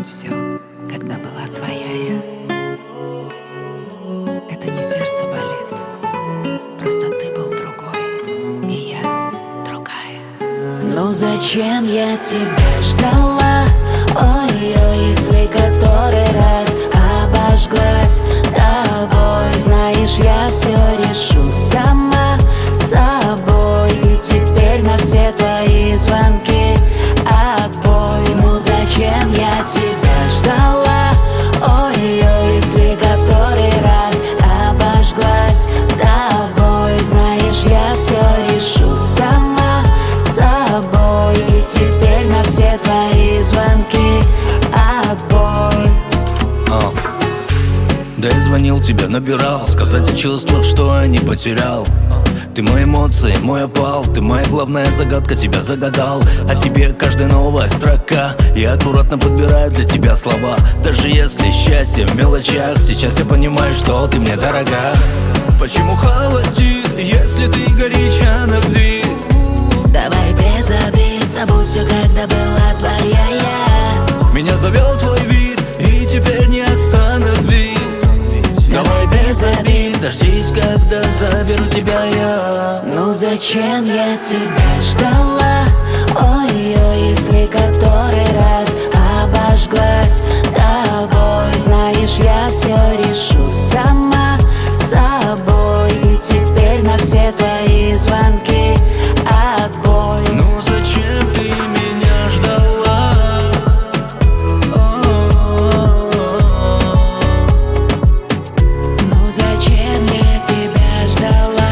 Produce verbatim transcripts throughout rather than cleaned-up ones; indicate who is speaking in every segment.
Speaker 1: помнить все, когда была твоя я. Это не сердце болит, просто ты был другой, и я другая.
Speaker 2: Ну зачем я тебя ждала? Ой-ой, если который раз обожглась тобой, знаешь, я все решу сама собой. И теперь на все твои звонки отбой. Ну зачем я тебя ждала? Ой-ой, если который раз обожглась тобой, знаешь, я все решу сама собой. И теперь на все твои звонки отбой.
Speaker 3: oh. Да я звонил тебе, набирал, сказать о чувствах, что я не потерял. Ты мои эмоции, мой опал, ты моя главная загадка, тебя загадал. А тебе каждая новая строка, я аккуратно подбираю для тебя слова. Даже если счастье в мелочах, сейчас я понимаю, что ты мне дорога. Почему холодит, если ты горяча на вид?
Speaker 2: Давай без обид, забудь все, когда была твоя я.
Speaker 3: Меня завел твой вид, и теперь не остановить. Давай без обид, дождись, когда заберу тебя я.
Speaker 2: Ну зачем я тебя ждала? Ой-ой, если который раз обожглась тобой, знаешь, я все решу сама собой. И теперь на все твои звонки отбой.
Speaker 3: Ну зачем ты меня ждала?
Speaker 2: Ну зачем я тебя ждала?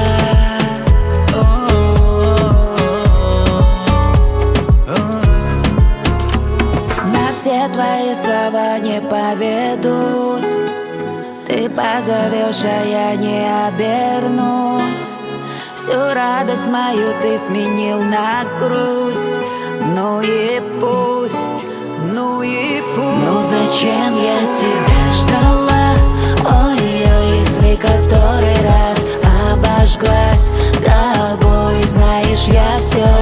Speaker 2: На все твои слова не поведусь. Ты позовешь, а я не обернусь. Всю радость мою ты сменил на грусть. Ну и пусть, ну и пусть. Ну зачем я тебя ждала? Ой-ой, если который раз обожглась тобой, знаешь, я все